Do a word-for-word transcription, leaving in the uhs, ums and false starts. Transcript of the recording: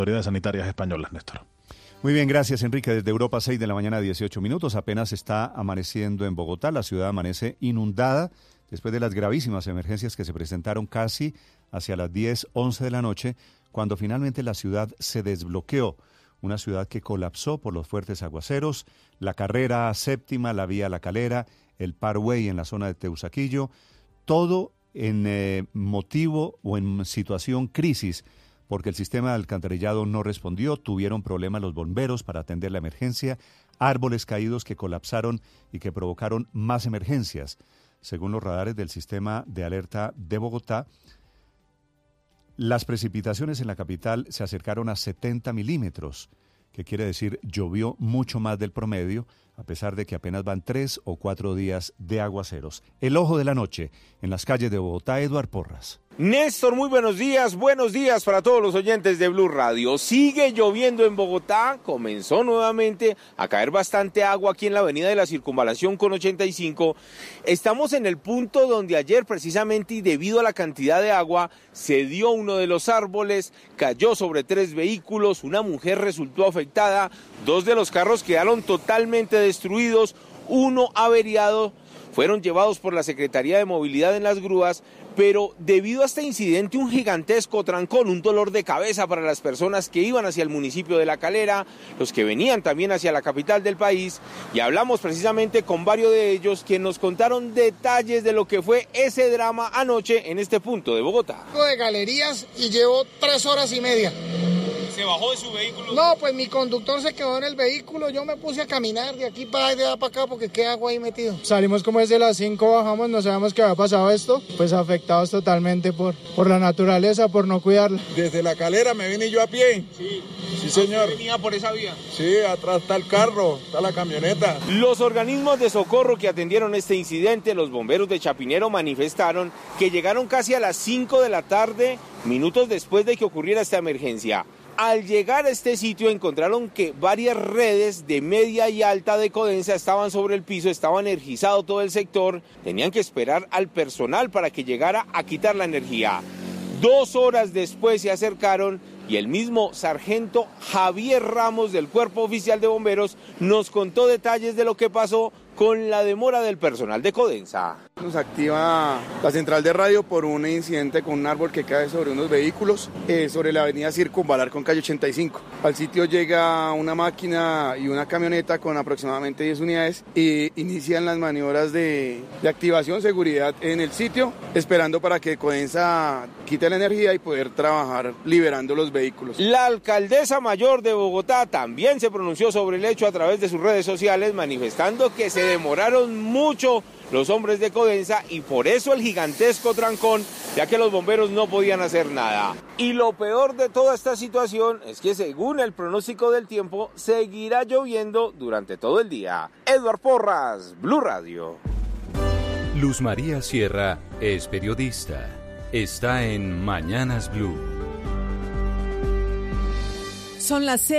autoridades sanitarias españolas, Néstor. Muy bien, gracias Enrique. Desde Europa, seis de la mañana, dieciocho minutos. Apenas está amaneciendo en Bogotá. La ciudad amanece inundada después de las gravísimas emergencias que se presentaron casi hacia las diez, once de la noche, cuando finalmente la ciudad se desbloqueó. Una ciudad que colapsó por los fuertes aguaceros, la carrera séptima, la vía La Calera, el Parkway en la zona de Teusaquillo, todo en eh, motivo o en situación crisis, porque el sistema de alcantarillado no respondió, tuvieron problemas los bomberos para atender la emergencia, árboles caídos que colapsaron y que provocaron más emergencias. Según los radares del sistema de alerta de Bogotá, las precipitaciones en la capital se acercaron a setenta milímetros, que quiere decir llovió mucho más del promedio, a pesar de que apenas van tres o cuatro días de aguaceros. El ojo de la noche en las calles de Bogotá, Eduard Porras. Néstor, muy buenos días, buenos días para todos los oyentes de Blue Radio. Sigue lloviendo en Bogotá, comenzó nuevamente a caer bastante agua aquí en la avenida de la Circunvalación con ochenta y cinco. Estamos en el punto donde ayer precisamente y debido a la cantidad de agua se dio uno de los árboles, cayó sobre tres vehículos, una mujer resultó afectada, dos de los carros quedaron totalmente destruidos, uno averiado. Fueron llevados por la Secretaría de Movilidad en las grúas, pero debido a este incidente, un gigantesco trancón, un dolor de cabeza para las personas que iban hacia el municipio de La Calera, los que venían también hacia la capital del país, y hablamos precisamente con varios de ellos, quienes nos contaron detalles de lo que fue ese drama anoche en este punto de Bogotá. De galerías y llevo tres horas y media. ¿Se bajó de su vehículo? No, pues mi conductor se quedó en el vehículo, yo me puse a caminar de aquí para allá, de allá para acá, porque qué agua ahí metido. Salimos como desde las cinco, bajamos, no sabemos qué había pasado esto, pues afectados totalmente por, por la naturaleza, por no cuidarla. Desde La Calera me vine yo a pie. Sí. Sí, señor. ¿Venía por esa vía? Sí, atrás está el carro, está la camioneta. Los organismos de socorro que atendieron este incidente, los bomberos de Chapinero, manifestaron que llegaron casi a las cinco de la tarde, minutos después de que ocurriera esta emergencia. Al llegar a este sitio encontraron que varias redes de media y alta decadencia estaban sobre el piso, estaba energizado todo el sector, tenían que esperar al personal para que llegara a quitar la energía. Dos horas después se acercaron y el mismo sargento Javier Ramos del Cuerpo Oficial de Bomberos nos contó detalles de lo que pasó con la demora del personal de Codensa. Nos activa la central de radio por un incidente con un árbol que cae sobre unos vehículos eh, sobre la avenida Circunvalar con calle ochenta y cinco. Al sitio llega una máquina y una camioneta con aproximadamente diez unidades y inician las maniobras de, de activación, seguridad en el sitio, esperando para que Codensa quite la energía y poder trabajar liberando los vehículos. La alcaldesa mayor de Bogotá también se pronunció sobre el hecho a través de sus redes sociales, manifestando que se demoraron mucho los hombres de Codensa y por eso el gigantesco trancón, ya que los bomberos no podían hacer nada. Y lo peor de toda esta situación es que según el pronóstico del tiempo, seguirá lloviendo durante todo el día. Eduard Porras, Blue Radio. Luz María Sierra es periodista. Está en Mañanas Blue. Son las seis.